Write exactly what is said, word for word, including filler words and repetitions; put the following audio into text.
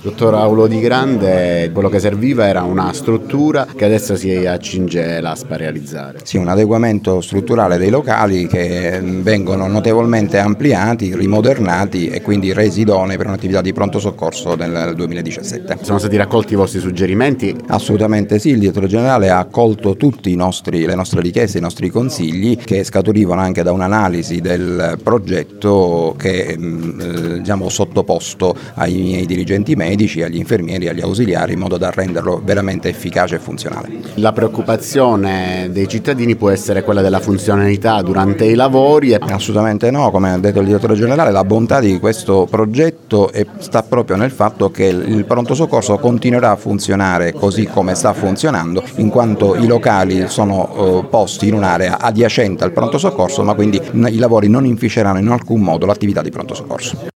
Dottor Aulo Di Grande, quello che serviva era una struttura che adesso si accinge l'A S P a realizzare. Sì, un adeguamento strutturale dei locali che vengono notevolmente ampliati, rimodernati e quindi resi idonei per un'attività di pronto soccorso nel duemiladiciassette. Sono stati raccolti i vostri suggerimenti? Assolutamente sì, il direttore generale ha accolto tutte le nostre richieste, i nostri consigli che scaturivano anche da un'analisi del progetto che eh, diciamo, sottoposto ai miei dirigenti medici, agli infermieri, agli ausiliari in modo da renderlo veramente efficace e funzionale. La preoccupazione dei cittadini può essere quella della funzionalità durante i lavori? Assolutamente no, come ha detto il direttore generale, la bontà di questo progetto sta proprio nel fatto che il pronto soccorso continuerà a funzionare così come sta funzionando, in quanto i locali sono eh, posti in un'area adiacente al pronto soccorso, ma quindi i lavori non inficeranno in alcun modo l'attività di pronto soccorso.